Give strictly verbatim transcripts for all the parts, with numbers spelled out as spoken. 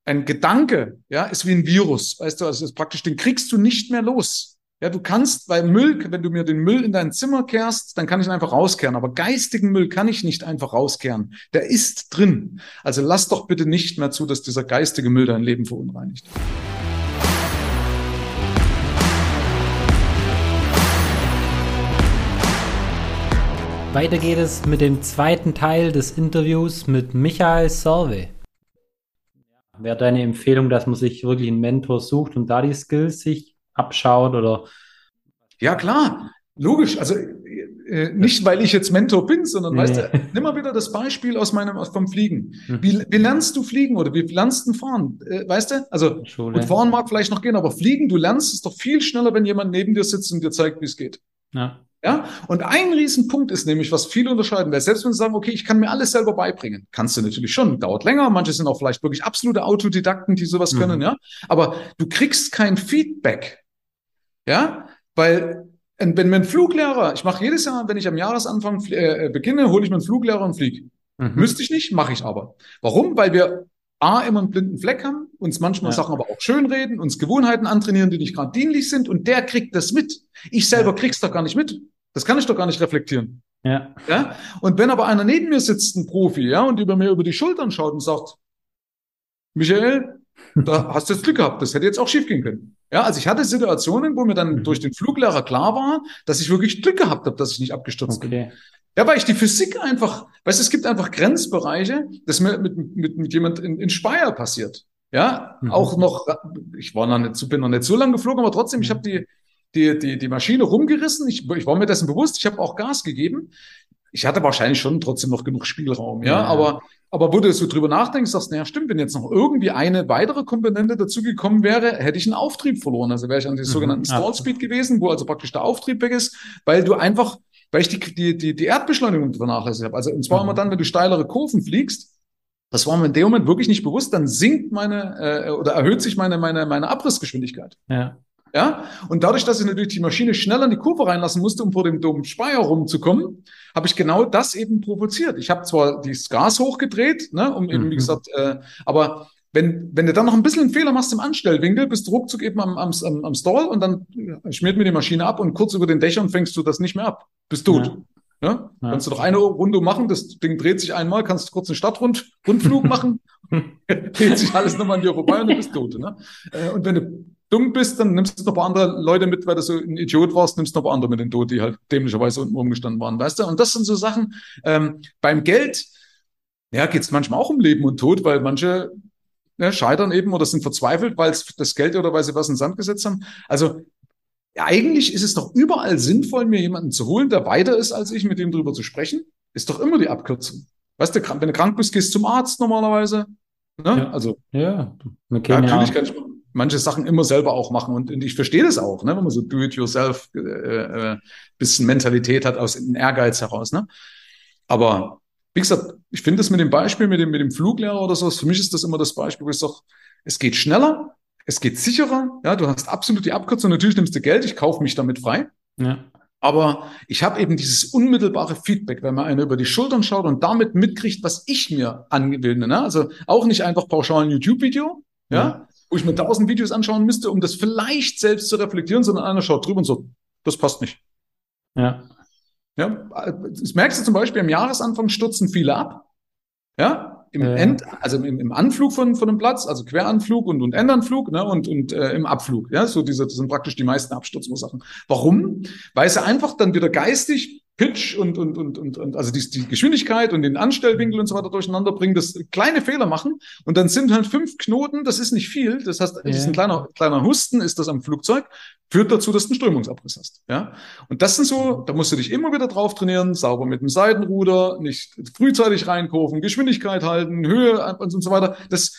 ein Gedanke, ja, ist wie ein Virus, weißt du, also ist praktisch, den kriegst du nicht mehr los. Ja, du kannst, weil Müll, wenn du mir den Müll in dein Zimmer kehrst, dann kann ich ihn einfach rauskehren. Aber geistigen Müll kann ich nicht einfach rauskehren. Der ist drin. Also lass doch bitte nicht mehr zu, dass dieser geistige Müll dein Leben verunreinigt. Weiter geht es mit dem zweiten Teil des Interviews mit Michael Serve. Wäre deine Empfehlung, dass man sich wirklich einen Mentor sucht und da die Skills sich abschaut oder? Ja, klar, logisch. Also äh, nicht, weil ich jetzt Mentor bin, sondern nee. Weißt du, nimm mal wieder das Beispiel aus meinem aus vom Fliegen. Wie, wie lernst du fliegen oder wie lernst du fahren? Äh, weißt du? Also gut, fahren mag vielleicht noch gehen, aber fliegen, du lernst es doch viel schneller, wenn jemand neben dir sitzt und dir zeigt, wie es geht. Ja. Ja, und ein Riesenpunkt ist nämlich, was viele unterscheiden, weil selbst wenn sie sagen, okay, ich kann mir alles selber beibringen, kannst du natürlich schon, dauert länger, manche sind auch vielleicht wirklich absolute Autodidakten, die sowas mhm. können, ja, aber du kriegst kein Feedback, ja, weil wenn mir ein Fluglehrer, ich mache jedes Jahr, wenn ich am Jahresanfang äh, beginne, hole ich mir einen Fluglehrer und fliege. Mhm. Müsste ich nicht, mache ich aber. Warum? Weil wir A, immer einen blinden Fleck haben, uns manchmal ja. Sachen aber auch schönreden, uns Gewohnheiten antrainieren, die nicht gerade dienlich sind, und der kriegt das mit. Ich selber ja. krieg's doch gar nicht mit. Das kann ich doch gar nicht reflektieren. Ja. Ja? Und wenn aber einer neben mir sitzt, ein Profi, ja, und über mir über die Schultern schaut und sagt, Michael, da hast du jetzt Glück gehabt, das hätte jetzt auch schief gehen können. Ja, also ich hatte Situationen, wo mir dann mhm. durch den Fluglehrer klar war, dass ich wirklich Glück gehabt habe, dass ich nicht abgestürzt okay. bin. Ja, weil ich die Physik einfach, weißt du, es gibt einfach Grenzbereiche, das mir mit, mit, mit jemand in, in Speyer passiert. Ja, mhm. auch noch, ich war noch nicht, bin noch nicht so lange geflogen, aber trotzdem, mhm. ich habe die, die, die, die Maschine rumgerissen, ich, ich war mir dessen bewusst, ich habe auch Gas gegeben. Ich hatte wahrscheinlich schon trotzdem noch genug Spielraum, ja, ja. aber, aber wo du so drüber nachdenkst, sagst, naja, stimmt, wenn jetzt noch irgendwie eine weitere Komponente dazugekommen wäre, hätte ich einen Auftrieb verloren. Also wäre ich an den mhm. sogenannten Stall Speed gewesen, wo also praktisch der Auftrieb weg ist, weil du einfach, weil ich die, die, die, die Erdbeschleunigung vernachlässigt habe. Also, und zwar mhm. immer dann, wenn du steilere Kurven fliegst, das war mir in dem Moment wirklich nicht bewusst, dann sinkt meine, äh, oder erhöht sich meine, meine, meine Abrissgeschwindigkeit. Ja. Ja, und dadurch, dass ich natürlich die Maschine schneller in die Kurve reinlassen musste, um vor dem dummen Speyer rumzukommen, habe ich genau das eben provoziert. Ich habe zwar das Gas hochgedreht, ne, um eben, mhm. wie gesagt, äh, aber wenn, wenn du dann noch ein bisschen einen Fehler machst im Anstellwinkel, bist du ruckzuck eben am, am, am Stall und dann schmiert mir die Maschine ab und kurz über den Dächern fängst du das nicht mehr ab. Bist tot. Ja. Ja? Ja. Kannst du doch eine Runde machen, das Ding dreht sich einmal, kannst du kurz einen Stadtrundflug machen, dreht sich alles nochmal an dir vorbei und du bist tot. Ne? Und wenn du dumm bist, dann nimmst du noch ein paar andere Leute mit, weil du so ein Idiot warst, nimmst noch ein paar andere mit in den Tod, die halt dämlicherweise unten rumgestanden waren, weißt du? Und das sind so Sachen, ähm, beim Geld, ja, geht es manchmal auch um Leben und Tod, weil manche ja, scheitern eben oder sind verzweifelt, weil es das Geld oder weil sie was in den Sand gesetzt haben. Also ja, eigentlich ist es doch überall sinnvoll, mir jemanden zu holen, der weiter ist als ich, mit dem drüber zu sprechen. Ist doch immer die Abkürzung. Weißt du, wenn du krank bist, gehst du zum Arzt normalerweise. Ne? Ja. Also ja, ja natürlich kann ich manche Sachen immer selber auch machen. Und, und ich verstehe das auch, ne? Wenn man so do-it-yourself äh, äh, bisschen Mentalität hat aus dem Ehrgeiz heraus. Ne? Aber wie gesagt, ich finde das mit dem Beispiel, mit dem, mit dem Fluglehrer oder so, für mich ist das immer das Beispiel, wo ich sage, es geht schneller, es geht sicherer, ja, du hast absolut die Abkürzung, natürlich nimmst du Geld, ich kaufe mich damit frei. Ja. Aber ich habe eben dieses unmittelbare Feedback, wenn man einer über die Schultern schaut und damit mitkriegt, was ich mir angewöhne. Ne? Also auch nicht einfach pauschal ein YouTube-Video, ja, ja, wo ich mir tausend Videos anschauen müsste, um das vielleicht selbst zu reflektieren, sondern einer schaut drüber und so, das passt nicht. Ja. Ja, das merkst du zum Beispiel, am Jahresanfang stürzen viele ab. Ja, im ja. End, also im, im Anflug von, von einem Platz, also Queranflug und, und Endanflug, ne, und, und äh, im Abflug. Ja, so diese, das sind praktisch die meisten Absturzursachen. Warum? Weil sie einfach dann wieder geistig Pitch und, und, und, und, und also die, die Geschwindigkeit und den Anstellwinkel und so weiter durcheinander bringen, das kleine Fehler machen und dann sind halt fünf Knoten, das ist nicht viel, das heißt, das ist ein kleiner, kleiner Husten, ist das am Flugzeug, führt dazu, dass du einen Strömungsabriss hast, ja. Und das sind so, da musst du dich immer wieder drauf trainieren, sauber mit dem Seitenruder, nicht frühzeitig reinkurven, Geschwindigkeit halten, Höhe und so weiter, das,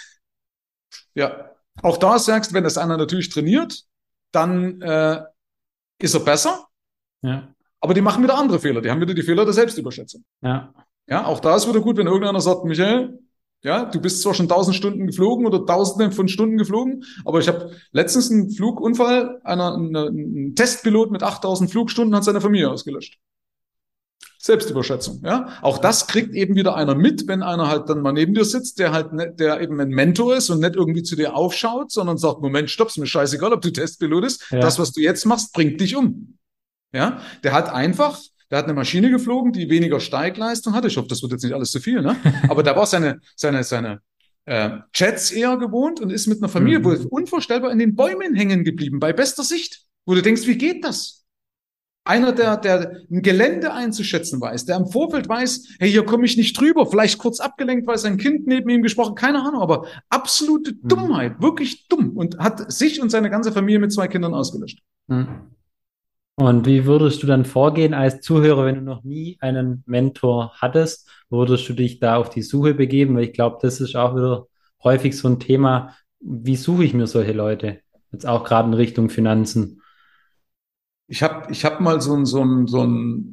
ja, auch da sagst, wenn das einer natürlich trainiert, dann äh, ist er besser. Ja. Aber die machen wieder andere Fehler. Die haben wieder die Fehler der Selbstüberschätzung. Ja. Ja, auch da ist wieder gut, wenn irgendeiner sagt, Michael, ja, du bist zwar schon tausend Stunden geflogen oder tausende von Stunden geflogen, aber ich habe letztens einen Flugunfall, einer, eine, ein Testpilot mit achttausend Flugstunden hat seine Familie ausgelöscht. Selbstüberschätzung, ja. Auch das kriegt eben wieder einer mit, wenn einer halt dann mal neben dir sitzt, der halt, ne, der eben ein Mentor ist und nicht irgendwie zu dir aufschaut, sondern sagt, Moment, stopp, ist mir scheißegal, ob du Testpilot bist. Ja. Das, was du jetzt machst, bringt dich um. Ja. Der hat einfach, der hat eine Maschine geflogen, die weniger Steigleistung hatte. Ich hoffe, das wird jetzt nicht alles zu viel, ne? Aber da war seine, seine, seine, äh, Jets eher gewohnt und ist mit einer Familie Mhm. wohl unvorstellbar in den Bäumen hängen geblieben, bei bester Sicht. Wo du denkst, wie geht das? Einer, der, der ein Gelände einzuschätzen weiß, der im Vorfeld weiß, hey, hier komme ich nicht drüber, vielleicht kurz abgelenkt, weil sein Kind neben ihm gesprochen, keine Ahnung, aber absolute Mhm. Dummheit, wirklich dumm und hat sich und seine ganze Familie mit zwei Kindern ausgelöscht. Mhm. Und wie würdest du dann vorgehen als Zuhörer, wenn du noch nie einen Mentor hattest? Würdest du dich da auf die Suche begeben? Weil ich glaube, das ist auch wieder häufig so ein Thema. Wie suche ich mir solche Leute? Jetzt auch gerade in Richtung Finanzen. Ich habe ich hab mal so ein, so ein, so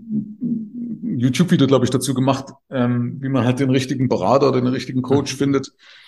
ein YouTube-Video, glaube ich, dazu gemacht, ähm, wie man halt den richtigen Berater oder den richtigen Coach Mhm. findet.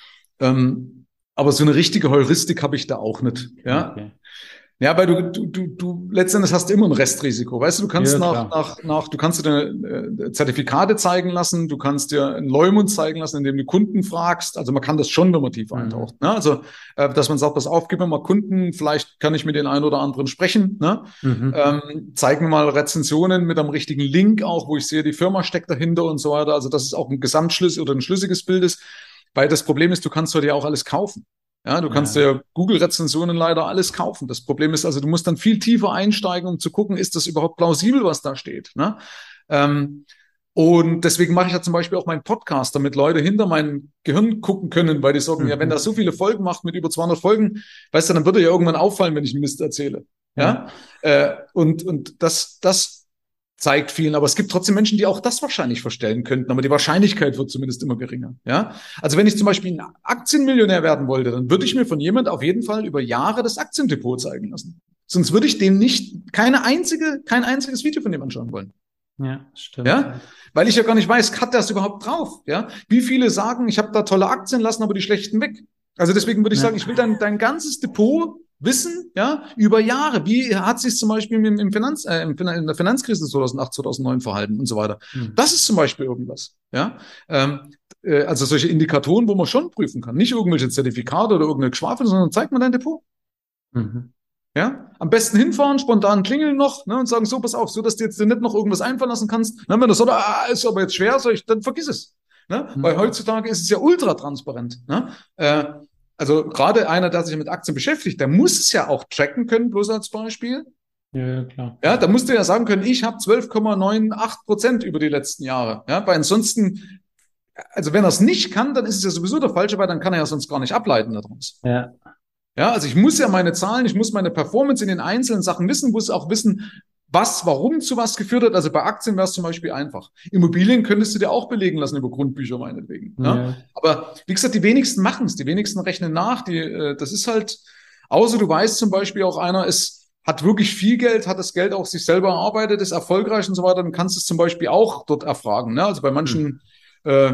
Ähm, aber so eine richtige Heuristik habe ich da auch nicht. Ja, Okay. ja, weil du, du, du, du letztendlich hast du immer ein Restrisiko. Weißt du, du kannst Ja, nach, klar. nach, nach, du kannst dir deine äh, Zertifikate zeigen lassen, du kannst dir einen Leumund zeigen lassen, indem du Kunden fragst. Also man kann das schon, wenn man tief Mhm. eintaucht. Ne? Also, äh, dass man sagt, pass auf, gib mir mal Kunden, vielleicht kann ich mit den einen oder anderen sprechen. Ne? Mhm. Ähm, zeig mir mal Rezensionen mit einem richtigen Link auch, wo ich sehe, die Firma steckt dahinter und so weiter. Also, dass es auch ein Gesamtschluss oder ein schlüssiges Bild ist. Weil das Problem ist, du kannst heute ja auch alles kaufen. Ja, du kannst Ja. ja Google-Rezensionen leider alles kaufen. Das Problem ist also, du musst dann viel tiefer einsteigen, um zu gucken, ist das überhaupt plausibel, was da steht. Ne? Ähm, und deswegen mache ich ja zum Beispiel auch meinen Podcast, damit Leute hinter mein Gehirn gucken können, weil die sagen, ja, wenn Mhm. da so viele Folgen macht mit über zweihundert Folgen, weißt du, dann würde ja irgendwann auffallen, wenn ich Mist erzähle. Ja, Ja. äh, und, und das, das zeigt vielen, aber es gibt trotzdem Menschen, die auch das wahrscheinlich verstellen könnten, aber die Wahrscheinlichkeit wird zumindest immer geringer. Ja, also wenn ich zum Beispiel ein Aktienmillionär werden wollte, dann würde ich mir von jemand auf jeden Fall über Jahre das Aktiendepot zeigen lassen. Sonst würde ich dem nicht keine einzige, kein einziges Video von dem anschauen wollen. Ja, stimmt. Ja, weil ich ja gar nicht weiß, hat der es überhaupt drauf? Ja, wie viele sagen, ich habe da tolle Aktien, lassen aber die schlechten weg. Also deswegen würde ich Ja. sagen, ich will dein, dein ganzes Depot wissen, ja, über Jahre. Wie hat sich zum Beispiel im, im Finanz, äh, im, in der Finanzkrise zweitausendacht, zweitausendneun verhalten und so weiter. Mhm. Das ist zum Beispiel irgendwas, ja. Ähm, äh, also solche Indikatoren, wo man schon prüfen kann. Nicht irgendwelche Zertifikate oder irgendeine Geschwafel, sondern zeig mir dein Depot. Mhm. Ja, am besten hinfahren, spontan klingeln noch, ne, und sagen, so, pass auf, so, dass du jetzt dir nicht noch irgendwas einfallen lassen kannst. Ne, wenn das so, ah, ist aber jetzt schwer, sag ich, dann vergiss es. Ne? Mhm. Weil heutzutage ist es ja ultra transparent. Ne? Äh, also gerade einer, der sich mit Aktien beschäftigt, der muss es ja auch tracken können, bloß als Beispiel. Ja, ja, klar. Ja, da musst du ja sagen können, ich habe zwölf Komma achtundneunzig Prozent über die letzten Jahre. Ja, weil ansonsten, also wenn er es nicht kann, dann ist es ja sowieso der Falsche, weil dann kann er ja sonst gar nicht ableiten daraus. Ja. Ja, also ich muss ja meine Zahlen, ich muss meine Performance in den einzelnen Sachen wissen, muss auch wissen, was, warum zu was geführt hat. Also bei Aktien wäre es zum Beispiel einfach. Immobilien könntest du dir auch belegen lassen über Grundbücher meinetwegen. Ja. Ja. Aber wie gesagt, die wenigsten machen es, die wenigsten rechnen nach. Die, äh, das ist halt, außer du weißt zum Beispiel auch einer ist, hat wirklich viel Geld, hat das Geld auch sich selber erarbeitet, ist erfolgreich und so weiter, dann kannst du es zum Beispiel auch dort erfragen. Ne? Also bei manchen äh,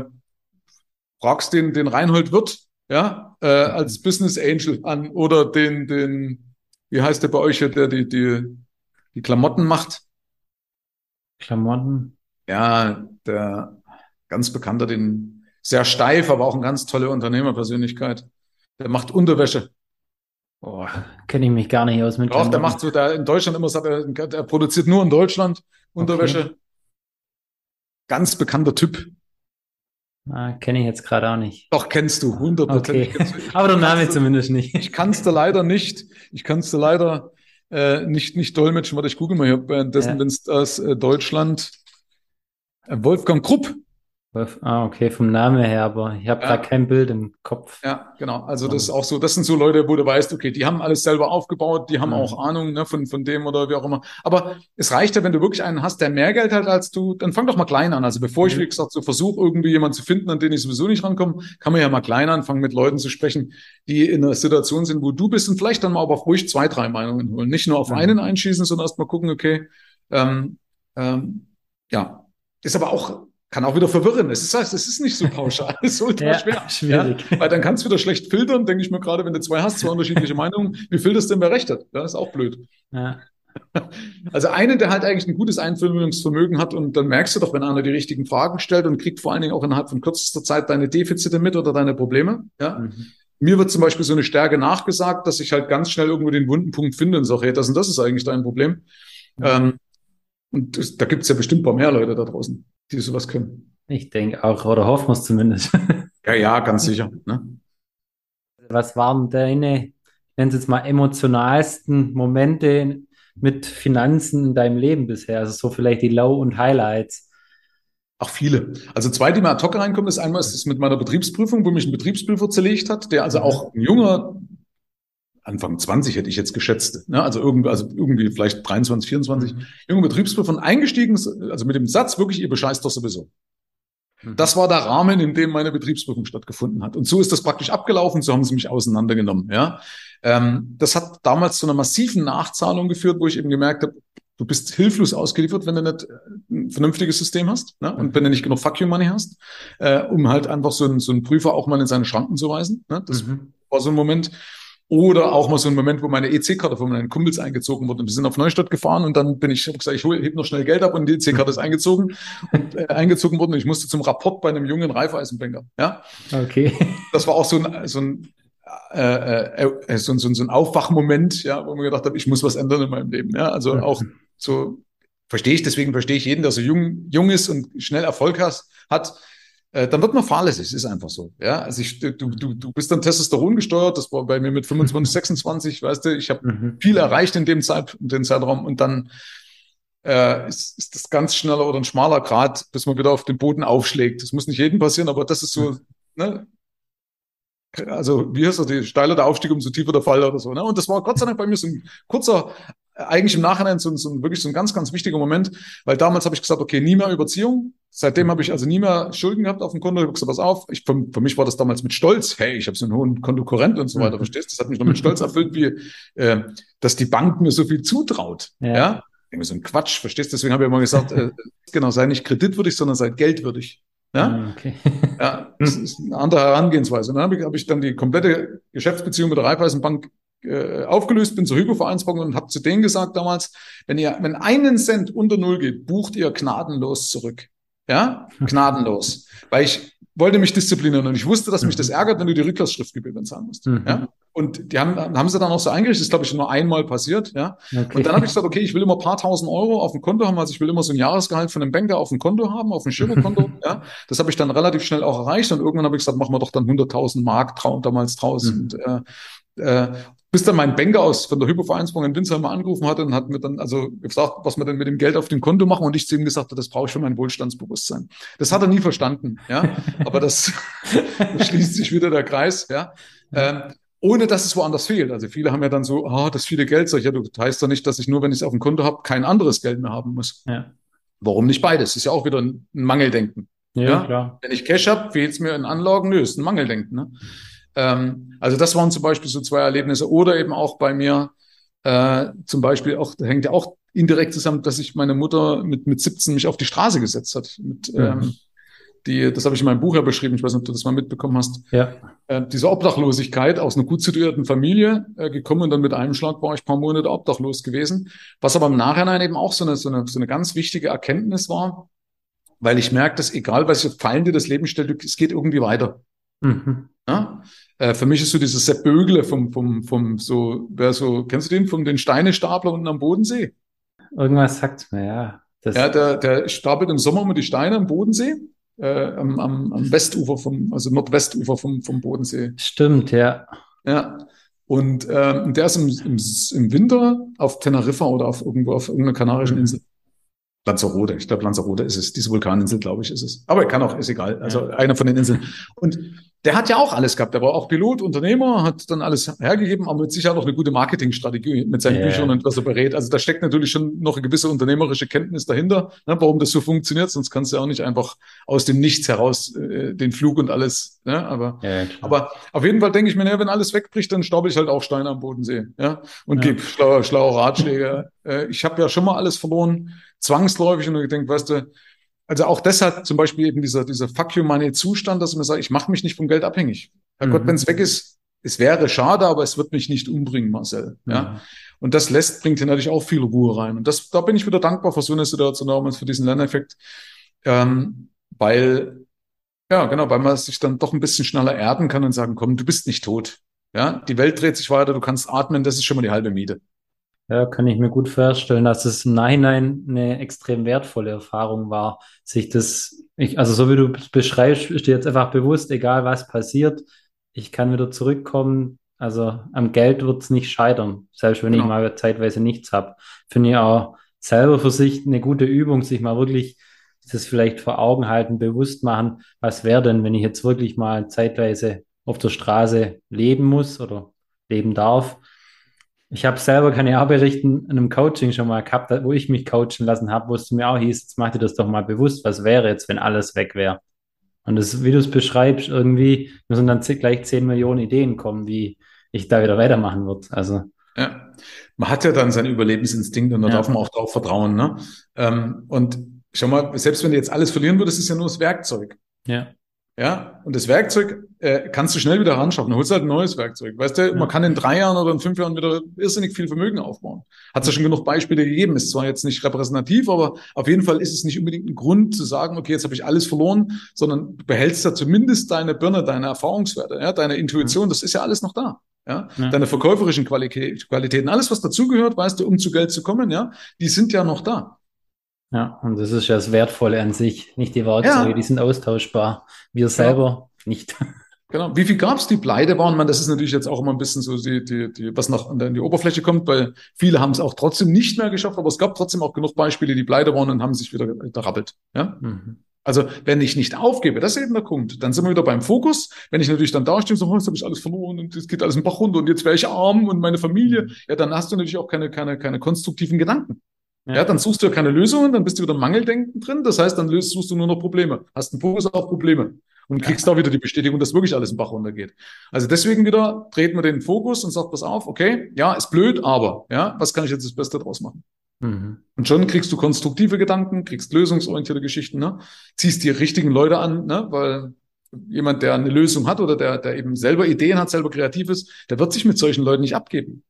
fragst den, den Reinhold Wirth, ja, äh, als Business Angel an oder den, den, wie heißt der bei euch, der die, die, die Klamotten macht? Klamotten. Ja, der ganz bekannter, den sehr steif, aber auch eine ganz tolle Unternehmerpersönlichkeit. Der macht Unterwäsche. Oh, kenne ich mich gar nicht aus mit Auch der Klamotten. macht so, der in Deutschland immer sagt, er, er produziert nur in Deutschland Unterwäsche. Okay. Ganz bekannter Typ. Ah, kenne ich jetzt gerade auch nicht. Doch, kennst du, hundertprozentig. Okay. kennst du. Ich Aber der Name kann's dir- zumindest nicht. Ich kann es dir leider nicht, ich kann es dir leider äh, nicht, nicht dolmetschen. Warte, ich google mal hier währenddessen, Ja. wenn es das äh, Deutschland, äh, Wolfgang Krupp. Wolf- Ah, okay, vom Namen her, aber ich habe Ja. gerade kein Bild im Kopf. Ja, genau. Also das ist auch so, das sind so Leute, wo du weißt, okay, die haben alles selber aufgebaut, die haben Mhm. auch Ahnung, ne, von, von dem oder wie auch immer. Aber es reicht ja, wenn du wirklich einen hast, der mehr Geld hat als du, dann fang doch mal klein an. Also bevor ich, Mhm. wie gesagt, so versuche, irgendwie jemanden zu finden, an den ich sowieso nicht rankomme, kann man ja mal klein anfangen, mit Leuten zu sprechen, die in einer Situation sind, wo du bist und vielleicht dann mal aber auch ruhig zwei, drei Meinungen holen. Nicht nur auf Mhm. einen einschießen, sondern erst mal gucken, okay, ähm, ähm, ja, ist aber auch, kann auch wieder verwirren. Es ist, es ist nicht so pauschal, es ist ultra Ja, schwer. schwierig. Ja, weil dann kannst du wieder schlecht filtern, denke ich mir gerade, wenn du zwei hast, zwei unterschiedliche Meinungen, wie filterst du denn, wer recht hat? Ja, ist auch blöd. Ja. Also einen, der halt eigentlich ein gutes Einfühlungsvermögen hat und dann merkst du doch, wenn einer die richtigen Fragen stellt und kriegt vor allen Dingen auch innerhalb von kürzester Zeit deine Defizite mit oder deine Probleme. Ja. Mhm. Mir wird zum Beispiel so eine Stärke nachgesagt, dass ich halt ganz schnell irgendwo den wunden Punkt finde und sage, hey, das und das ist eigentlich dein Problem. Mhm. Ähm, und das, da gibt es ja bestimmt ein paar mehr Leute da draußen, die sowas können. Ich denke auch, oder hoffen wir es zumindest. Ja, ja, ganz sicher. Ne? Was waren deine, ich nenne es jetzt mal, emotionalsten Momente mit Finanzen in deinem Leben bisher? Also so vielleicht die Low- und Highlights. Ach, viele. Also zwei, die mir ad hoc reinkommen, ist einmal ist das mit meiner Betriebsprüfung, wo mich ein Betriebsprüfer zerlegt hat, der also Mhm. auch ein junger, Anfang zwanzig hätte ich jetzt geschätzt, ne? Also irgendwie, also irgendwie vielleicht dreiundzwanzig, vierundzwanzig, Mhm. junger Betriebsprüfer und eingestiegen, also mit dem Satz wirklich, ihr bescheißt doch sowieso. Mhm. Das war der Rahmen, in dem meine Betriebsprüfung stattgefunden hat. Und so ist das praktisch abgelaufen, so haben sie mich auseinandergenommen. Ja, ähm, das hat damals zu einer massiven Nachzahlung geführt, wo ich eben gemerkt habe, du bist hilflos ausgeliefert, wenn du nicht ein vernünftiges System hast, ne? Und Mhm. wenn du nicht genug Fuck you Money hast, äh, um halt einfach so einen, so einen Prüfer auch mal in seine Schranken zu weisen. Ne? Das Mhm. war so ein Moment. Oder auch mal so ein Moment, wo meine E C-Karte von meinen Kumpels eingezogen wurde. Wir sind auf Neustadt gefahren und dann bin ich, hab gesagt, ich hol, heb noch schnell Geld ab und die E C-Karte ist eingezogen und äh, eingezogen worden und ich musste zum Rapport bei einem jungen Raiffeisenbanker. Ja, Okay. das war auch so ein, so ein, äh, äh, so, ein- so, ein- so ein Aufwachmoment, ja, wo mir gedacht habe, ich muss was ändern in meinem Leben. Ja, also auch Mhm. so verstehe ich, deswegen verstehe ich jeden, der so jung, jung ist und schnell Erfolg has, hat. Äh, dann wird man fahrlässig, ist einfach so. Ja, also ich, du, du, du bist dann Testosteron gesteuert, das war bei mir mit fünfundzwanzig, sechsundzwanzig, weißt du, ich habe Mhm. viel erreicht in dem Zeit, in dem Zeitraum und dann äh, ist, ist das ganz schneller oder ein schmaler Grat, bis man wieder auf den Boden aufschlägt. Das muss nicht jedem passieren, aber das ist so, Mhm. ne, also wie heißt das, die steiler der Aufstieg, umso tiefer der Fall oder so. Ne? Und das war Gott sei Dank bei mir so ein kurzer, äh, eigentlich im Nachhinein so, ein- so ein, wirklich so ein ganz, ganz wichtiger Moment, weil damals habe ich gesagt, okay, nie mehr Überziehung. Seitdem habe ich also nie mehr Schulden gehabt auf dem Konto. Ich habe gesagt, pass auf, ich, für, für mich war das damals mit Stolz. Hey, ich habe so einen hohen Kontokorrent und so weiter, Mhm. verstehst du? Das hat mich noch mit Stolz erfüllt, wie, äh, dass die Bank mir so viel zutraut. Ja. Ja, irgendwie so ein Quatsch, verstehst du? Deswegen habe ich immer gesagt, äh, genau, sei nicht kreditwürdig, sondern sei geldwürdig. Ja, Ah, okay. ja, das ist eine andere Herangehensweise. Und dann habe ich, hab ich dann die komplette Geschäftsbeziehung mit der Raiffeisenbank äh, aufgelöst, bin zur Hypo-Vereinsbank und habe zu denen gesagt damals, wenn ihr, wenn einen Cent unter Null geht, bucht ihr gnadenlos zurück. Ja, gnadenlos. Weil ich wollte mich disziplinieren und ich wusste, dass mich das Mhm. ärgert, wenn du die Rücklassschriftgebühren zahlen musst. Mhm. Ja. Und die haben, haben sie dann auch so eingerichtet, das ist, glaube ich, nur einmal passiert, ja. Und dann habe ich Okay. gesagt, okay, ich will immer ein paar tausend Euro auf dem Konto haben, also ich will immer so ein Jahresgehalt von einem Banker auf dem Konto haben, auf dem Girokonto, ja. Das habe ich dann relativ schnell auch erreicht und irgendwann habe ich gesagt, machen wir doch dann hunderttausend Mark trau damals draus. Und Mhm. äh, äh, bis dann mein Banker aus von der Hypo-Vereinsbank in Windsheim mal angerufen hatte und hat mir dann also gesagt, was wir denn mit dem Geld auf dem Konto machen und ich zu ihm gesagt habe, das brauche ich für mein Wohlstandsbewusstsein. Das hat er nie verstanden, ja. Aber das, das schließt sich wieder der Kreis, ja. Ja. Ähm, ohne dass es woanders fehlt. Also viele haben ja dann so, ah, das viele Geld. Sag ich, ja, du heißt doch nicht, dass ich nur, wenn ich es auf dem Konto habe, kein anderes Geld mehr haben muss. Ja. Warum nicht beides? Ist ja auch wieder ein Mangeldenken. Ja, Ja, klar. wenn ich Cash habe, fehlt es mir in Anlagen. Nö, ist ein Mangeldenken. Ne? Ähm, also das waren zum Beispiel so zwei Erlebnisse. Oder eben auch bei mir äh, zum Beispiel auch, da hängt ja auch indirekt zusammen, dass ich meine Mutter mit mit siebzehn mich auf die Straße gesetzt hat. Mit, Mhm. ähm, die, das habe ich in meinem Buch ja beschrieben. Ich weiß nicht, ob du das mal mitbekommen hast. Ja. Äh, diese Obdachlosigkeit aus einer gut situierten Familie äh, gekommen und dann mit einem Schlag war ich ein paar Monate obdachlos gewesen. Was aber im Nachhinein eben auch so eine, so eine, so eine ganz wichtige Erkenntnis war, weil ich merke, dass egal, was ich Fallen dir das Leben stellt, es geht irgendwie weiter. Mhm. Ja? Äh, für mich ist so dieses Sepp Bögle vom, vom, vom, so, wer so, kennst du den, vom den Steinestapler unten am Bodensee? Irgendwas sagt's mir, ja. Ja, Das der, der stapelt im Sommer immer die Steine am Bodensee, äh, am, am, am Westufer vom, also Nordwestufer vom, vom Bodensee. stimmt, ja. Ja. Und ähm, der ist im, im, im Winter auf Teneriffa oder auf irgendwo auf irgendeiner kanarischen Mhm. Insel. Lanzarote, ich glaube Lanzarote ist es, diese Vulkaninsel, glaube ich, ist es. Aber kann auch, ist egal. Also Ja. einer von den Inseln. Und der hat ja auch alles gehabt. Der war auch Pilot, Unternehmer, hat dann alles hergegeben, aber mit Sicherheit auch eine gute Marketingstrategie mit seinen Ja. Büchern und was er berät. Also da steckt natürlich schon noch eine gewisse unternehmerische Kenntnis dahinter, ne, warum das so funktioniert. Sonst kannst du ja auch nicht einfach aus dem Nichts heraus äh, den Flug und alles. Ne? Aber, Ja, klar. aber auf jeden Fall denke ich mir, ne, wenn alles wegbricht, dann staube ich halt auch Steine am Bodensee. Ja? Und Ja. gebe schlaue, schlaue Ratschläge. äh, ich habe ja schon mal alles verloren, zwangsläufig. Und ich denke, weißt du, also auch deshalb zum Beispiel eben dieser, dieser Fuck you money Zustand, dass ich mir sage, ich mache mich nicht vom Geld abhängig. Herrgott, Mhm. wenn es weg ist, es wäre schade, aber es wird mich nicht umbringen, Marcel. Ja. Mhm. Und das lässt, bringt hier natürlich auch viel Ruhe rein. Und das, da bin ich wieder dankbar für so eine Situation damals, für diesen Lerneffekt, ähm, weil, ja, genau, weil man sich dann doch ein bisschen schneller erden kann und sagen, komm, du bist nicht tot. Ja, die Welt dreht sich weiter, du kannst atmen, das ist schon mal die halbe Miete. Ja, kann ich mir gut vorstellen, dass es im Nachhinein eine extrem wertvolle Erfahrung war, sich das, ich, also so wie du es beschreibst, ist dir jetzt einfach bewusst, egal was passiert, ich kann wieder zurückkommen. Also am Geld wird es nicht scheitern, selbst wenn ich Genau. mal zeitweise nichts habe. Finde ich auch selber für sich eine gute Übung, sich mal wirklich das vielleicht vor Augen halten, bewusst machen, was wäre denn, wenn ich jetzt wirklich mal zeitweise auf der Straße leben muss oder leben darf. Ich habe selber, kann ich auch berichten, in einem Coaching schon mal gehabt, wo ich mich coachen lassen habe, wo es zu mir auch hieß, jetzt mach dir das doch mal bewusst, was wäre jetzt, wenn alles weg wäre. Und das, wie du es beschreibst, irgendwie müssen dann zi- gleich zehn Millionen Ideen kommen, wie ich da wieder weitermachen würde. Also, Ja. Man hat ja dann seinen Überlebensinstinkt und da darf ja, man auch drauf vertrauen, ne? Ähm, und schau mal, selbst wenn du jetzt alles verlieren würdest, ist ja nur das Werkzeug. ja, Ja, und das Werkzeug äh, kannst du schnell wieder ranschaffen. Du holst halt ein neues Werkzeug. Weißt du, man ja, kann in drei Jahren oder in fünf Jahren wieder irrsinnig viel Vermögen aufbauen. Hat es ja schon genug Beispiele gegeben. Ist zwar jetzt nicht repräsentativ, aber auf jeden Fall ist es nicht unbedingt ein Grund zu sagen, okay, jetzt habe ich alles verloren, sondern du behältst ja zumindest deine Birne, deine Erfahrungswerte, ja, deine ja, Intuition. Das ist ja alles noch da. Ja, ja. deine verkäuferischen Qualität, Qualitäten, alles, was dazugehört, weißt du, um zu Geld zu kommen, ja, die sind ja noch da. Ja, und das ist ja das Wertvolle an sich, nicht die Werkzeuge, die Ja, sind austauschbar. Wir genau. selber nicht. Genau. Wie viel gab es, die pleite waren? Man, das ist natürlich jetzt auch immer ein bisschen so, die, die, die, was noch an die Oberfläche kommt, weil viele haben es auch trotzdem nicht mehr geschafft, aber es gab trotzdem auch genug Beispiele, die pleite waren und haben sich wieder gerappelt. Ja? Mhm. Also, wenn ich nicht aufgebe, das ist eben der Punkt, dann sind wir wieder beim Fokus. Wenn ich natürlich dann dastehe und so, oh, jetzt habe ich alles verloren und es geht alles im Bach runter und jetzt wäre ich arm und meine Familie, Mhm. ja, dann hast du natürlich auch keine, keine, keine konstruktiven Gedanken. Ja, Ja, dann suchst du ja keine Lösungen, dann bist du wieder im Mangeldenken drin. Das heißt, dann löst, suchst du nur noch Probleme. Hast einen Fokus auf Probleme und kriegst ja, da wieder die Bestätigung, dass wirklich alles im Bach runtergeht. Also deswegen wieder dreht man den Fokus und sagt, pass auf, okay, ja, ist blöd, aber, ja, was kann ich jetzt das Beste draus machen? mhm. Und schon kriegst du konstruktive Gedanken, kriegst lösungsorientierte Geschichten, ne? Ziehst die richtigen Leute an, ne? Weil jemand, der eine Lösung hat oder der, der eben selber Ideen hat, selber kreativ ist, der wird sich mit solchen Leuten nicht abgeben.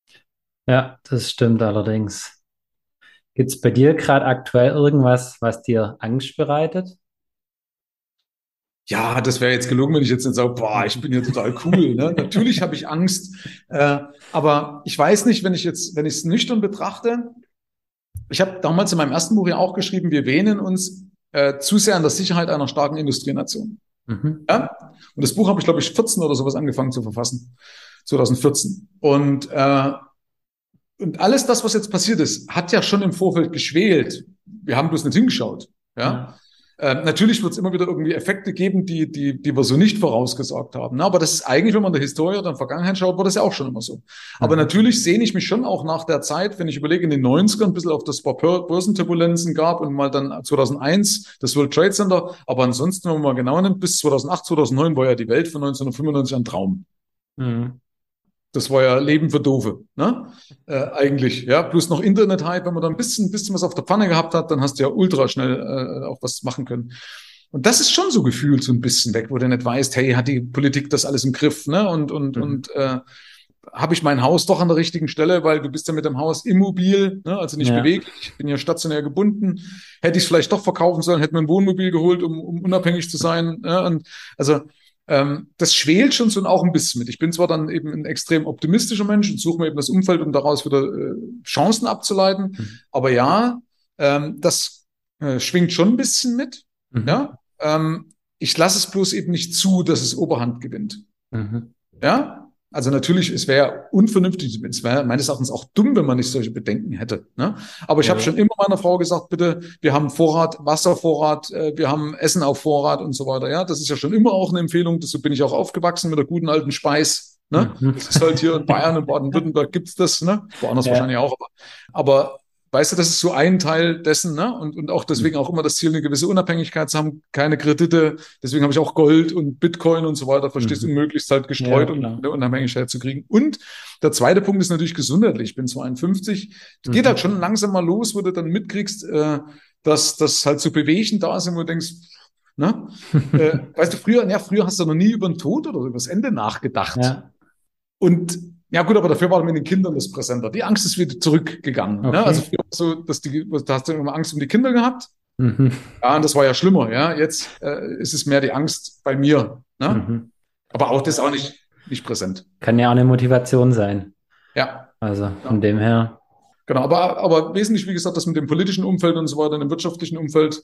Ja, das stimmt allerdings. Gibt es bei dir gerade aktuell irgendwas, was dir Angst bereitet? Ja, das wäre jetzt gelogen, wenn ich jetzt nicht sage, boah, ich bin hier total cool. Ne? Natürlich habe ich Angst, äh, aber ich weiß nicht, wenn ich jetzt, wenn ich es nüchtern betrachte, ich habe damals in meinem ersten Buch ja auch geschrieben, wir wähnen uns äh, zu sehr an der Sicherheit einer starken Industrienation. Mhm. Ja? Und das Buch habe ich, glaube ich, vierzehn oder sowas angefangen zu verfassen, zwanzig vierzehn. Und, äh, und alles das, was jetzt passiert ist, hat ja schon im Vorfeld geschwelt. Wir haben bloß nicht hingeschaut. Ja? Ja. Äh, natürlich wird es immer wieder irgendwie Effekte geben, die, die, die wir so nicht vorausgesagt haben. Ne? Aber das ist eigentlich, wenn man in der Historie oder in der Vergangenheit schaut, war das ja auch schon immer so. Aber Mhm. natürlich sehne ich mich schon auch nach der Zeit, wenn ich überlege, in den neunzigern ein bisschen auf das paar Börsenturbulenzen gab und mal dann zweitausendeins das World Trade Center. Aber ansonsten, wenn man mal genau nimmt, bis zweitausendacht, zweitausendneun war ja die Welt von neunzehnhundertfünfundneunzig ein Traum. Mhm. Das war ja Leben für Doofe, ne? Äh, eigentlich, ja. Plus noch Internet-Hype, wenn man da ein bisschen, bisschen was auf der Pfanne gehabt hat, dann hast du ja ultra schnell äh, auch was machen können. Und das ist schon so gefühlt so ein bisschen weg, wo du nicht weißt, hey, hat die Politik das alles im Griff, ne? Und, und, Mhm. und äh, habe ich mein Haus doch an der richtigen Stelle, weil du bist ja mit dem Haus immobil, ne? Also nicht Ja. beweglich, bin ja stationär gebunden. Hätte ich es vielleicht doch verkaufen sollen, hätte mir ein Wohnmobil geholt, um, um unabhängig zu sein. Ne? Und also ähm, das schwelt schon so auch ein bisschen mit. Ich bin zwar dann eben ein extrem optimistischer Mensch und suche mir eben das Umfeld, um daraus wieder äh, Chancen abzuleiten. Mhm. Aber ja, ähm, das äh, schwingt schon ein bisschen mit. Mhm. Ja, ähm, ich lasse es bloß eben nicht zu, dass es Oberhand gewinnt. Mhm. Ja, also natürlich, es wäre unvernünftig, es wäre meines Erachtens auch dumm, wenn man nicht solche Bedenken hätte. Ne? Aber ich habe Ja. schon immer meiner Frau gesagt, bitte, wir haben Vorrat, Wasservorrat, äh, wir haben Essen auf Vorrat und so weiter. Ja, das ist ja schon immer auch eine Empfehlung. So bin ich auch aufgewachsen mit der guten alten Speis. Ne? Mhm. Das ist halt hier in Bayern und Baden-Württemberg gibt's das, ne? Woanders Ja. wahrscheinlich auch, aber, aber weißt du, das ist so ein Teil dessen, ne? Und, und auch deswegen Mhm. auch immer das Ziel, eine gewisse Unabhängigkeit zu haben, keine Kredite. Deswegen habe ich auch Gold und Bitcoin und so weiter, verstehst du, Mhm. möglichst halt Ja, gestreut, um klar. eine Unabhängigkeit zu kriegen. Und der zweite Punkt ist natürlich gesundheitlich. Ich bin zweiundfünfzig. Es geht halt Mhm. schon langsam mal los, wo du dann mitkriegst, äh, dass das halt so Bewegchen da sind, wo du denkst, ne? Äh, weißt du, früher, ja, früher hast du noch nie über den Tod oder über das Ende nachgedacht. Ja. Und Ja gut, aber dafür war mit den Kindern das präsenter. Die Angst ist wieder zurückgegangen. Okay. Ne? Also früher so, dass die, da hast du immer Angst um die Kinder gehabt. Mhm. Ja, und das war ja schlimmer. Ja, jetzt äh, ist es mehr die Angst bei mir. Ne? Mhm. Aber auch das ist auch nicht, nicht präsent. Kann ja auch eine Motivation sein. Ja, Also von ja. dem her. Genau. Aber, aber wesentlich, wie gesagt, das mit dem politischen Umfeld und so weiter, im wirtschaftlichen Umfeld.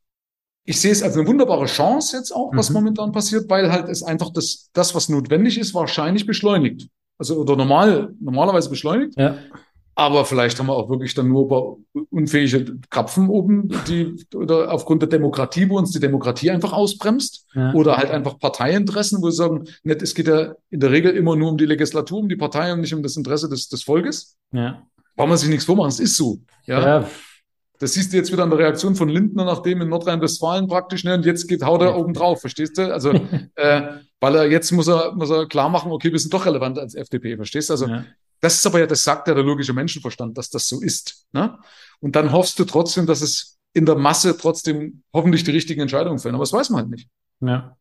Ich sehe es als eine wunderbare Chance jetzt auch, was Mhm. momentan passiert, weil halt es einfach das, das, was notwendig ist, wahrscheinlich beschleunigt. Also oder normal, normalerweise beschleunigt. Ja. Aber vielleicht haben wir auch wirklich dann nur ein paar unfähige Krapfen oben, die oder aufgrund der Demokratie, wo uns die Demokratie einfach ausbremst. Ja. Oder halt einfach Parteiinteressen, wo wir sagen, nicht, es geht ja in der Regel immer nur um die Legislatur, um die Partei und nicht um das Interesse des, des Volkes. Ja. Braucht man sich nichts vormachen, es ist so. Ja. Ja. Das siehst du jetzt wieder an der Reaktion von Lindner, nachdem in Nordrhein-Westfalen praktisch, ne, und jetzt geht, haut er oben drauf, verstehst du? Also, äh, weil er jetzt muss er, muss er klar machen, okay, wir sind doch relevant als F D P, verstehst du? Also, Ja. das ist aber ja, das sagt ja der logische Menschenverstand, dass das so ist. Ne? Und dann hoffst du trotzdem, dass es in der Masse trotzdem hoffentlich die richtigen Entscheidungen fällen. Aber das weiß man halt nicht. Ja.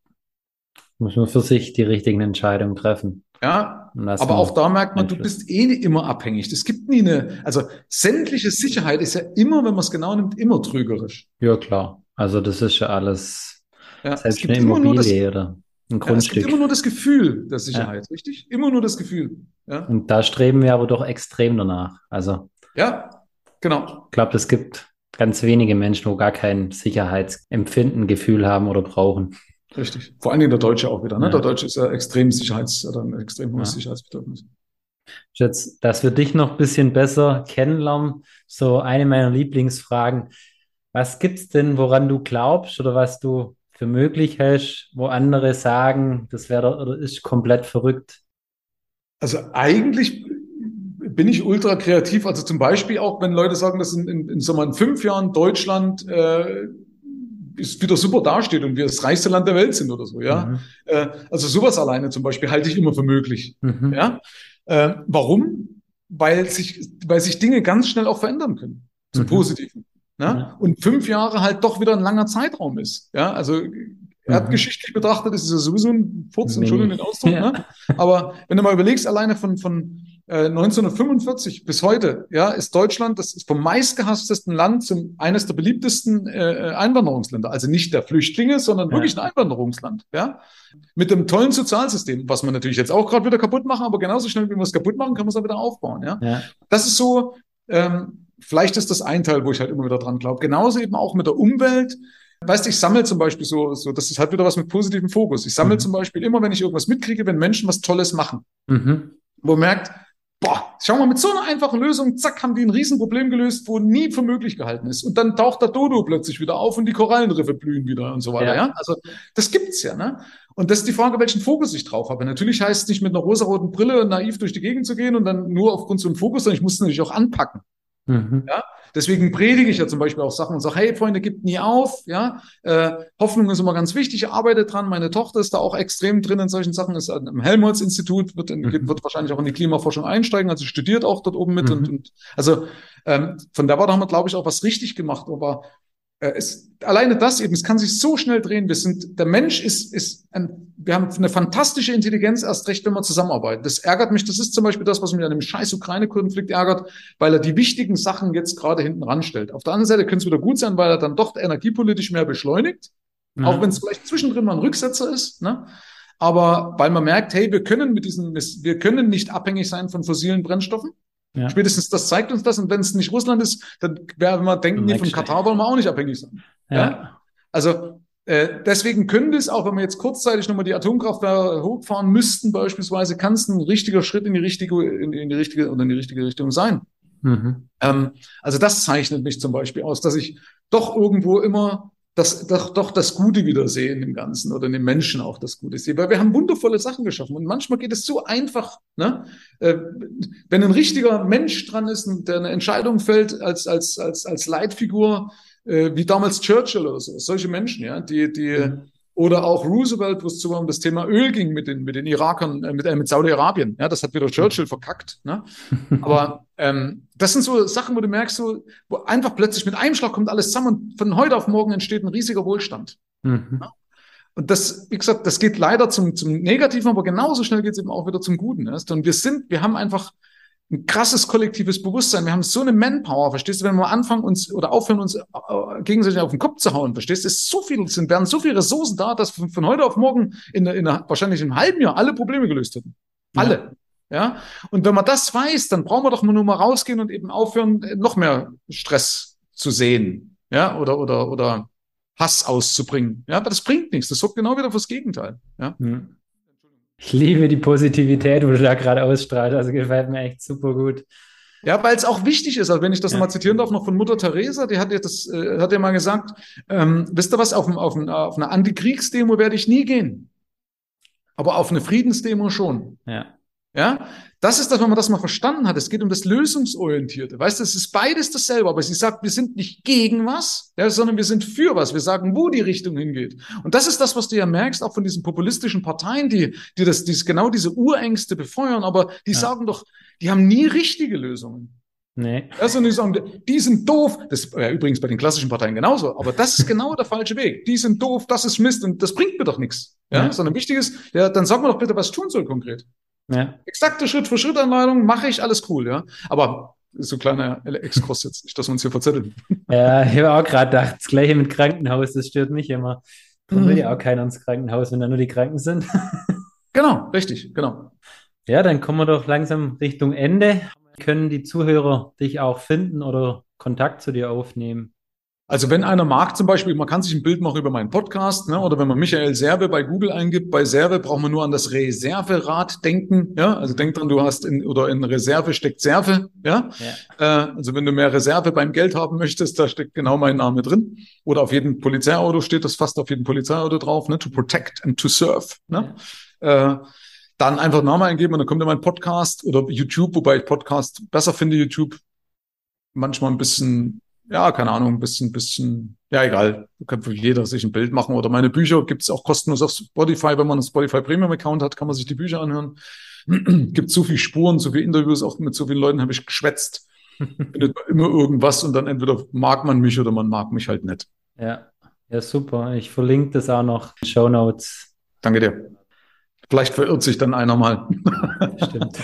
Muss man für sich die richtigen Entscheidungen treffen. Ja, Und aber auch da merkt man, du Einfluss. bist eh immer abhängig. Es gibt nie eine, also sämtliche Sicherheit ist ja immer, wenn man es genau nimmt, immer trügerisch. Ja, klar. Also das ist ja alles, Ja, es selbst gibt eine immer nur das, Immobilie oder ein ja, es gibt Grundstück. immer nur das Gefühl der Ja. Sicherheit, richtig? Immer nur das Gefühl. Ja, Und da streben wir aber doch extrem danach. Also ja, genau. ich glaube, es gibt ganz wenige Menschen, wo gar kein Sicherheitsempfinden, Gefühl haben oder brauchen. Richtig. Vor allen Dingen der Deutsche auch wieder. Ne? Ja. Der Deutsche ist ja extrem Sicherheits, oder ein extrem hohes Ja. Sicherheitsbedürfnis. Jetzt, dass wir dich noch ein bisschen besser kennenlernen, so eine meiner Lieblingsfragen. Was gibt's denn, woran du glaubst oder was du für möglich hältst, wo andere sagen, das wäre oder ist komplett verrückt? Also eigentlich bin ich ultra kreativ. Also zum Beispiel auch, wenn Leute sagen, dass in, in, in, sagen wir, in fünf Jahren Deutschland äh, ist wieder super dasteht und wir das reichste Land der Welt sind oder so, ja. Mhm. Äh, also sowas alleine zum Beispiel halte ich immer für möglich. Mhm. Ja. Äh, warum? Weil sich, weil sich Dinge ganz schnell auch verändern können. Zum Mhm. Positiven. Ne? Ja. Und fünf Jahre halt doch wieder ein langer Zeitraum ist. Ja, also erdgeschichtlich betrachtet ist es ja sowieso ein Furz, Entschuldigung den Ausdruck. Ja. Ne? Aber wenn du mal überlegst, alleine von, von äh, neunzehnhundertfünfundvierzig bis heute, ja, ist Deutschland, das ist vom meistgehasstesten Land zum eines der beliebtesten äh, Einwanderungsländer. Also nicht der Flüchtlinge, sondern Ja. wirklich ein Einwanderungsland. Ja, mit einem tollen Sozialsystem, was man natürlich jetzt auch gerade wieder kaputt machen, aber genauso schnell, wie wir es kaputt machen, kann man es auch wieder aufbauen. Ja, Ja. das ist so. Ähm, vielleicht ist das ein Teil, wo ich halt immer wieder dran glaube. Genauso eben auch mit der Umwelt. Weißt du, ich sammle zum Beispiel so, so, das ist halt wieder was mit positivem Fokus. Ich sammle Mhm. zum Beispiel immer, wenn ich irgendwas mitkriege, wenn Menschen was Tolles machen, Mhm. wo man merkt, boah, schau mal, mit so einer einfachen Lösung, zack, haben die ein Riesenproblem gelöst, wo nie für möglich gehalten ist. Und dann taucht der Dodo plötzlich wieder auf und die Korallenriffe blühen wieder und so weiter, Ja. ja. Also, das gibt's ja, ne? Und das ist die Frage, welchen Fokus ich drauf habe. Natürlich heißt es nicht, mit einer rosaroten Brille naiv durch die Gegend zu gehen und dann nur aufgrund so einem Fokus, sondern ich muss es natürlich auch anpacken. Mhm. Ja, deswegen predige ich ja zum Beispiel auch Sachen und sage, hey Freunde, gebt nie auf, ja, äh, Hoffnung ist immer ganz wichtig, arbeite dran, meine Tochter ist da auch extrem drin in solchen Sachen, ist am Helmholtz-Institut, wird, in, Mhm. wird wahrscheinlich auch in die Klimaforschung einsteigen, also studiert auch dort oben mit Mhm. und, und also ähm, von da war da haben wir, glaube ich, auch was richtig gemacht, aber äh, es, alleine das eben, es kann sich so schnell drehen, wir sind, der Mensch ist, ist ein, wir haben eine fantastische Intelligenz, erst recht, wenn wir zusammenarbeiten. Das ärgert mich, das ist zum Beispiel das, was mich an dem scheiß Ukraine-Konflikt ärgert, weil er die wichtigen Sachen jetzt gerade hinten ranstellt. Auf der anderen Seite könnte es wieder gut sein, weil er dann doch energiepolitisch mehr beschleunigt, Ja. auch wenn es vielleicht zwischendrin mal ein Rücksetzer ist, ne? Aber weil man merkt, hey, wir können mit diesen, wir können nicht abhängig sein von fossilen Brennstoffen. Ja. Spätestens das zeigt uns das. Und wenn es nicht Russland ist, dann werden wir denken, nee, von Katar wollen wir auch nicht abhängig sein. Ja. Ja? Also äh, deswegen könnte es, auch wenn wir jetzt kurzzeitig nochmal die Atomkraftwerke hochfahren müssten, beispielsweise, kann es ein richtiger Schritt in die richtige, in, in die richtige oder in die richtige Richtung sein. Mhm. Ähm, also das zeichnet mich zum Beispiel aus, dass ich doch irgendwo immer das, doch, doch das Gute wieder sehe in dem Ganzen oder in den Menschen auch das Gute sehe. Weil wir haben wundervolle Sachen geschaffen und manchmal geht es so einfach, ne? Äh, wenn ein richtiger Mensch dran ist und der eine Entscheidung fällt als, als, als, als Leitfigur, äh, wie damals Churchill oder so, solche Menschen, ja, die, die, Mhm. oder auch Roosevelt, wo es sogar um das Thema Öl ging mit den, mit den Irakern, äh, mit, äh, mit Saudi-Arabien, ja, das hat wieder Churchill verkackt, ne? Aber ähm, das sind so Sachen, wo du merkst, so, wo einfach plötzlich mit einem Schlag kommt alles zusammen und von heute auf morgen entsteht ein riesiger Wohlstand. Mhm. Und das, wie gesagt, das geht leider zum, zum Negativen, aber genauso schnell geht es eben auch wieder zum Guten. Erst. Und wir sind, wir haben einfach ein krasses kollektives Bewusstsein. Wir haben so eine Manpower, verstehst du, wenn wir anfangen, uns oder aufhören, uns äh, gegenseitig auf den Kopf zu hauen, verstehst du, es ist so viel, sind, werden so viele Ressourcen da, dass von, von heute auf morgen in, in einer, wahrscheinlich in einem halben Jahr alle Probleme gelöst hätten. Alle. Ja. Ja. Und wenn man das weiß, dann brauchen wir doch nur mal rausgehen und eben aufhören, noch mehr Stress zu sehen. Ja, oder, oder, oder Hass auszubringen. Ja, aber das bringt nichts. Das sorgt genau wieder fürs Gegenteil. Ja. Hm. Ich liebe die Positivität, wo du da gerade ausstrahlst. Also gefällt mir echt super gut. Ja, weil es auch wichtig ist. Also wenn ich das Ja. mal zitieren darf, noch von Mutter Teresa, die hat ja das, äh, hat ja mal gesagt, ähm, wisst ihr was, auf, auf, auf eine Antikriegsdemo werde ich nie gehen. Aber auf eine Friedensdemo schon. Ja. Ja, das ist das, wenn man das mal verstanden hat. Es geht um das Lösungsorientierte. Weißt du, es ist beides dasselbe, aber sie sagt, wir sind nicht gegen was, ja, sondern wir sind für was. Wir sagen, wo die Richtung hingeht. Und das ist das, was du ja merkst, auch von diesen populistischen Parteien, die, die das, die genau diese Urängste befeuern, aber die Ja. sagen doch, die haben nie richtige Lösungen. Nee. Also die sagen, die sind doof. Das ist ja, übrigens bei den klassischen Parteien genauso. Aber das ist genau der falsche Weg. Die sind doof, das ist Mist und das bringt mir doch nichts. Ja, Ja. sondern wichtig ist, ja, dann sag mir doch bitte, was ich tun soll konkret. Ja. Exakte Schritt-für-Schritt-Anleitung, mache ich, alles cool, ja. Aber so ein kleiner Exkurs jetzt, nicht, dass wir uns hier verzetteln. Ja, ich habe auch gerade gedacht, das Gleiche mit Krankenhaus, das stört mich immer. Dann will Mhm. ja auch keiner ins Krankenhaus, wenn da nur die Kranken sind. Genau, richtig, genau. Ja, dann kommen wir doch langsam Richtung Ende. Können die Zuhörer dich auch finden oder Kontakt zu dir aufnehmen? Also wenn einer mag zum Beispiel, man kann sich ein Bild machen über meinen Podcast, ne, oder wenn man Michael Serve bei Google eingibt, bei Serve braucht man nur an das Reserverad denken, ja, also denk dran, du hast in, oder in Reserve steckt Serve, ja, Ja. äh, also wenn du mehr Reserve beim Geld haben möchtest, da steckt genau mein Name drin, oder auf jedem Polizeiauto steht das fast auf jedem Polizeiauto drauf, ne, to protect and to serve, ne, äh, dann einfach Name eingeben und dann kommt ja mein Podcast oder YouTube, wobei ich Podcast besser finde, YouTube manchmal ein bisschen, ja, keine Ahnung, ein bisschen, bisschen, ja, egal. Da kann für jeder sich ein Bild machen. Oder meine Bücher gibt's auch kostenlos auf Spotify. Wenn man einen Spotify Premium Account hat, kann man sich die Bücher anhören. Gibt so viele Spuren, so viele Interviews, auch mit so vielen Leuten habe ich geschwätzt. Findet man immer irgendwas und dann entweder mag man mich oder man mag mich halt nicht. Ja, ja, super. Ich verlinke das auch noch in den Shownotes. Danke dir. Vielleicht verirrt sich dann einer mal. Stimmt.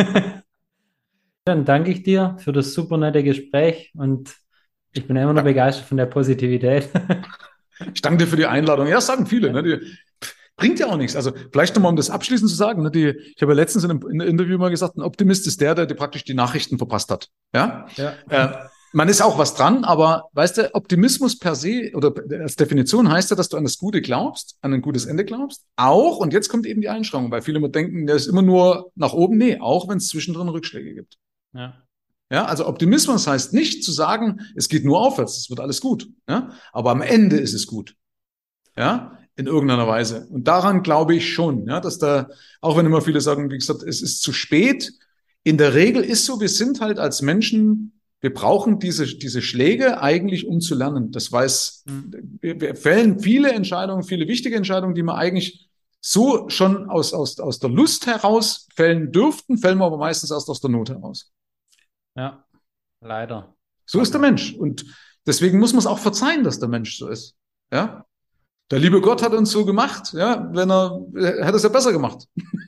Dann danke ich dir für das super nette Gespräch und ich bin immer noch begeistert von der Positivität. Ich danke dir für die Einladung. Ja, das sagen viele. Ne? Die, bringt ja auch nichts. Also vielleicht nochmal, um das abschließend zu sagen. Ne? Die, ich habe ja letztens in einem, in einem Interview mal gesagt, ein Optimist ist der, der, der praktisch die Nachrichten verpasst hat. Ja. Ja. Äh, man ist auch was dran, aber weißt du, Optimismus per se oder als Definition heißt ja, dass du an das Gute glaubst, an ein gutes Ende glaubst. Auch, und jetzt kommt eben die Einschränkung, weil viele immer denken, der ist immer nur nach oben. Nee, auch wenn es zwischendrin Rückschläge gibt. Ja. Ja, also Optimismus heißt nicht zu sagen, es geht nur aufwärts, es wird alles gut. Ja, aber am Ende ist es gut. Ja, in irgendeiner Weise. Und daran glaube ich schon, ja, dass da, auch wenn immer viele sagen, wie gesagt, es ist zu spät. In der Regel ist so, wir sind halt als Menschen, wir brauchen diese, diese Schläge eigentlich, um zu lernen. Das weiß, wir, wir fällen viele Entscheidungen, viele wichtige Entscheidungen, die man eigentlich so schon aus, aus, aus der Lust heraus fällen dürften, fällen wir aber meistens erst aus der Not heraus. Ja, leider. So ist der Mensch. Und deswegen muss man es auch verzeihen, dass der Mensch so ist. Ja. Der liebe Gott hat uns so gemacht. Ja. Wenn er, er hätte es ja besser gemacht.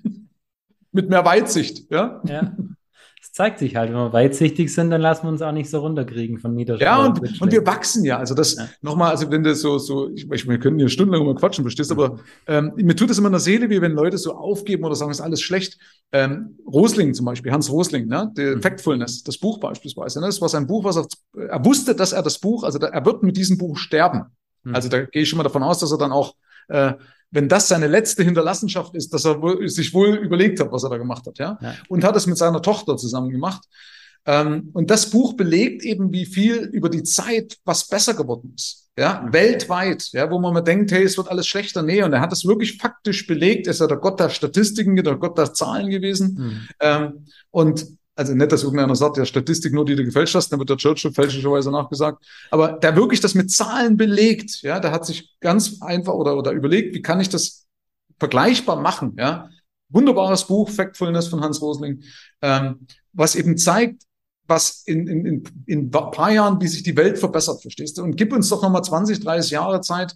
Mit mehr Weitsicht. Ja. Ja. Es zeigt sich halt, wenn wir weitsichtig sind, dann lassen wir uns auch nicht so runterkriegen von Niederschlägen. Ja, und, und wir wachsen ja. Also das, ja. Nochmal, also wenn das so, so, ich, ich wir können hier stundenlang mal quatschen, verstehst, aber ähm, mir tut es immer in der Seele, wie wenn Leute so aufgeben oder sagen, es ist alles schlecht. Ähm, Rosling zum Beispiel, Hans Rosling, ne, der mhm. Factfulness, das Buch beispielsweise, ne, das war sein Buch, was er, er wusste, dass er das Buch, also da, er wird mit diesem Buch sterben. Mhm. Also da gehe ich schon mal davon aus, dass er dann auch, äh, wenn das seine letzte Hinterlassenschaft ist, dass er wohl, sich wohl überlegt hat, was er da gemacht hat, ja, ja. Und hat es mit seiner Tochter zusammen gemacht. Ähm, und das Buch belegt eben, wie viel über die Zeit was besser geworden ist, ja, mhm. weltweit, ja, wo man mal denkt, hey, es wird alles schlechter. Nee, und er hat es wirklich faktisch belegt, er ist ja der Gott der Statistiken, der Gott der Zahlen gewesen. Mhm. Ähm, und also nicht, dass irgendeiner sagt, ja, Statistik nur, die du gefälscht hast, dann wird der Churchill fälschlicherweise nachgesagt. Aber der wirklich das mit Zahlen belegt, ja, der hat sich ganz einfach oder, oder überlegt, wie kann ich das vergleichbar machen, ja. Wunderbares Buch, Factfulness von Hans Rosling, ähm, was eben zeigt, was in, in, in, in ein paar Jahren, wie sich die Welt verbessert, verstehst du? Und gib uns doch nochmal zwanzig, dreißig Jahre Zeit.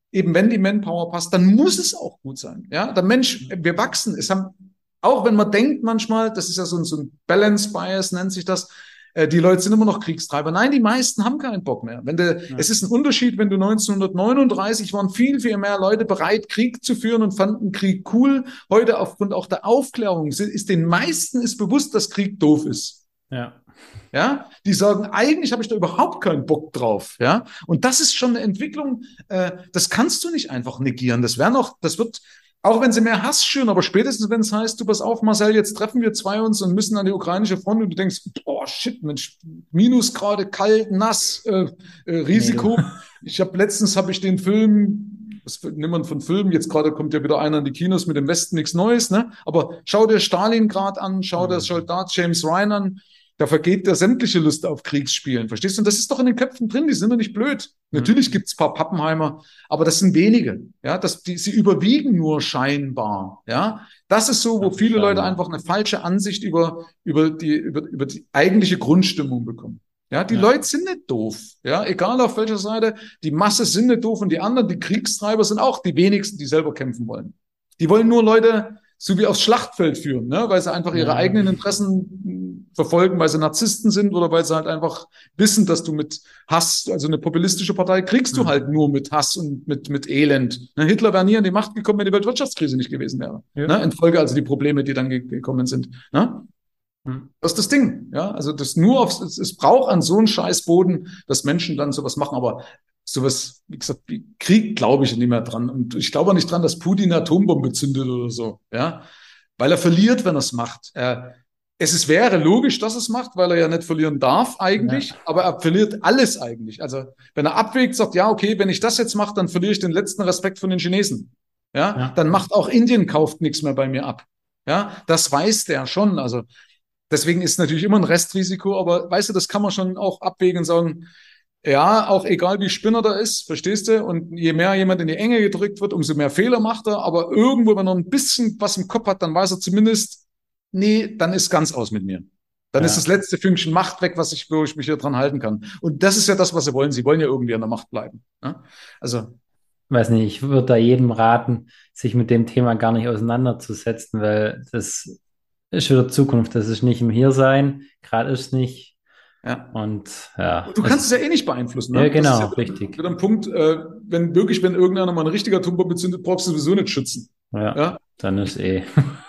eben wenn die Manpower passt, dann muss es auch gut sein. Ja, der Mensch, wir wachsen. Es haben, auch wenn man denkt manchmal, das ist ja so ein, so ein Balance Bias, nennt sich das, äh, die Leute sind immer noch Kriegstreiber. Nein, die meisten haben keinen Bock mehr. Wenn de, ja. Es ist ein Unterschied, wenn du neunzehnhundertneununddreißig waren viel, viel mehr Leute bereit, Krieg zu führen und fanden Krieg cool. Heute aufgrund auch der Aufklärung ist den meisten ist bewusst, dass Krieg doof ist. Ja. Ja, die sagen, eigentlich habe ich da überhaupt keinen Bock drauf. Ja, und das ist schon eine Entwicklung, äh, das kannst du nicht einfach negieren. Das wäre noch, das wird, auch wenn sie mehr Hass schüren, aber spätestens, wenn es heißt, du pass auf, Marcel, jetzt treffen wir zwei uns und müssen an die ukrainische Front und du denkst, boah, shit, Mensch, Minusgrade, kalt, nass, äh, äh, Risiko. Nee, ich habe letztens habe ich den Film, was nimmt man von Filmen, jetzt gerade kommt ja wieder einer in die Kinos mit dem Westen, nichts Neues, ne? Aber schau dir Stalingrad an, schau dir Soldat James Ryan an. Da vergeht der sämtliche Lust auf Kriegsspielen. Verstehst du? Und das ist doch in den Köpfen drin, die sind doch nicht blöd. Mhm. Natürlich gibt's ein paar Pappenheimer, aber das sind wenige. Ja, das, die, sie überwiegen nur scheinbar. Ja, das ist so, wo viele Leute einfach eine falsche Ansicht über, über die, über, über die eigentliche Grundstimmung bekommen. Ja, die ja. Leute sind nicht doof. Ja, egal auf welcher Seite. Die Masse sind nicht doof und die anderen, die Kriegstreiber, sind auch die wenigsten, die selber kämpfen wollen. Die wollen nur Leute so wie aufs Schlachtfeld führen, ne? Weil sie einfach ihre ja. eigenen Interessen verfolgen, weil sie Narzissten sind oder weil sie halt einfach wissen, dass du mit Hass, also eine populistische Partei, kriegst du mhm. halt nur mit Hass und mit mit Elend. Ne? Hitler wäre nie an die Macht gekommen, wenn die Weltwirtschaftskrise nicht gewesen wäre. Ja. Ne? Infolge also die Probleme, die dann ge- gekommen sind. Ne? Mhm. Das ist das Ding. Ja, also das nur aufs, es, es braucht an so einen Scheißboden, dass Menschen dann sowas machen, aber sowas, wie gesagt, wie Krieg glaube ich nicht mehr dran. Und ich glaube auch nicht dran, dass Putin eine Atombombe zündet oder so. Ja, weil er verliert, wenn er es macht. Er, es ist, wäre logisch, dass er es macht, weil er ja nicht verlieren darf eigentlich, ja. aber er verliert alles eigentlich. Also wenn er abwägt, sagt, ja, okay, wenn ich das jetzt mache, dann verliere ich den letzten Respekt von den Chinesen. Ja, ja. Dann macht auch Indien, kauft nichts mehr bei mir ab. Ja, das weiß der schon. Also deswegen ist natürlich immer ein Restrisiko, aber weißt du, das kann man schon auch abwägen und sagen, ja, auch egal wie Spinner da ist, verstehst du? Und je mehr jemand in die Enge gedrückt wird, umso mehr Fehler macht er. Aber irgendwo, wenn er ein bisschen was im Kopf hat, dann weiß er zumindest, nee, dann ist ganz aus mit mir. Dann ja. ist das letzte Fünkchen Macht weg, was ich, wo ich mich hier dran halten kann. Und das ist ja das, was sie wollen. Sie wollen ja irgendwie an der Macht bleiben. Ja? Also. Weiß nicht, ich würde da jedem raten, sich mit dem Thema gar nicht auseinanderzusetzen, weil das ist wieder Zukunft. Das ist nicht im Hiersein. Gerade ist nicht. Ja. Und ja. Du kannst es ja eh nicht beeinflussen. Ne? Ja, genau, das ist ja richtig. Mit einem Punkt, äh, wenn wirklich, wenn irgendeiner mal eine richtige Atombombe zündet, brauchst du sowieso nicht schützen. Ja, ja? Dann ist eh.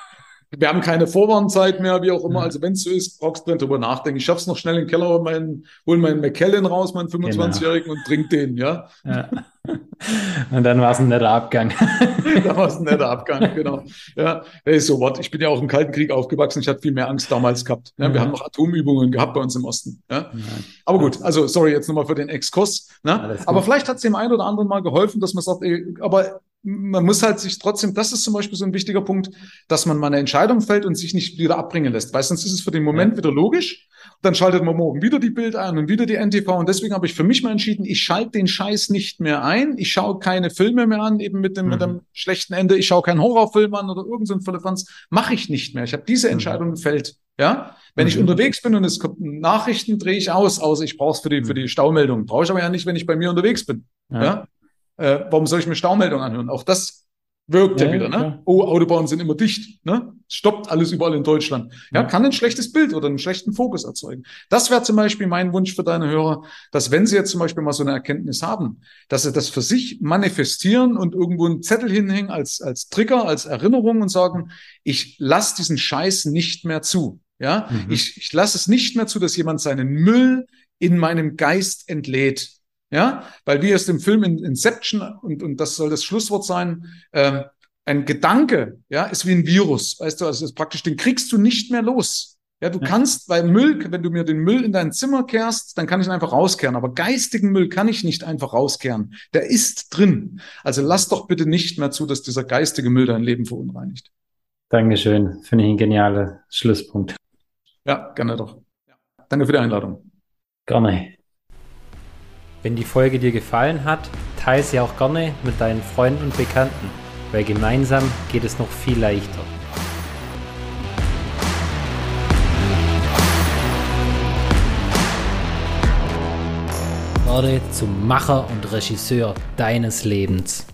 Wir haben keine Vorwarnzeit mehr, wie auch immer. Ja. Also wenn es so ist, brauchst du nicht drüber nachdenken. Ich schaff's noch schnell in den Keller und meinen, hol meinen McKellen raus, meinen fünfundzwanzigjährigen, genau. und trink den, ja. ja. Und dann war es ein netter Abgang. Dann war es ein netter Abgang, genau. Ja, hey, so what. Ich bin ja auch im Kalten Krieg aufgewachsen. Ich hatte viel mehr Angst damals gehabt. Ja, wir ja. haben noch Atomübungen gehabt bei uns im Osten. Ja. Ja. Aber gut, also sorry jetzt nochmal für den Exkurs. Ne? Aber vielleicht hat es dem einen oder anderen mal geholfen, dass man sagt, ey, aber man muss halt sich trotzdem, das ist zum Beispiel so ein wichtiger Punkt, dass man mal eine Entscheidung fällt und sich nicht wieder abbringen lässt, weil sonst ist es für den Moment ja. wieder logisch. Dann schaltet man morgen wieder die Bild ein und wieder die N T V und deswegen habe ich für mich mal entschieden, ich schalte den Scheiß nicht mehr ein, ich schaue keine Filme mehr an, eben mit dem, mhm. mit dem schlechten Ende, ich schaue keinen Horrorfilm an oder irgend so ein Firlefanz, mache ich nicht mehr. Ich habe diese Entscheidung mhm. gefällt. Ja, wenn mhm. ich unterwegs bin und es kommt Nachrichten, drehe ich aus, außer ich brauche es für die, für die Staumeldung. Brauche ich aber ja nicht, wenn ich bei mir unterwegs bin. Ja. ja? Äh, warum soll ich mir Staumeldung anhören? Auch das wirkt ja, ja wieder, ne? Klar. Oh, Autobahnen sind immer dicht, ne? Stoppt alles überall in Deutschland. Ja, ja, kann ein schlechtes Bild oder einen schlechten Fokus erzeugen. Das wäre zum Beispiel mein Wunsch für deine Hörer, dass wenn sie jetzt zum Beispiel mal so eine Erkenntnis haben, dass sie das für sich manifestieren und irgendwo einen Zettel hinhängen als, als Trigger, als Erinnerung und sagen, ich lasse diesen Scheiß nicht mehr zu. Ja, mhm. ich, ich lasse es nicht mehr zu, dass jemand seinen Müll in meinem Geist entlädt. Ja, weil wie es im Film in Inception, und, und das soll das Schlusswort sein, ähm, ein Gedanke, ja, ist wie ein Virus, weißt du, also ist praktisch, den kriegst du nicht mehr los. Ja, du ja. kannst, weil Müll, wenn du mir den Müll in dein Zimmer kehrst, dann kann ich ihn einfach rauskehren, aber geistigen Müll kann ich nicht einfach rauskehren. Der ist drin. Also lass doch bitte nicht mehr zu, dass dieser geistige Müll dein Leben verunreinigt. Dankeschön, finde ich ein genialer Schlusspunkt. Ja, gerne doch. Ja. Danke für die Einladung. Gerne. Wenn die Folge dir gefallen hat, teile sie auch gerne mit deinen Freunden und Bekannten, weil gemeinsam geht es noch viel leichter. Werde zum Macher und Regisseur deines Lebens.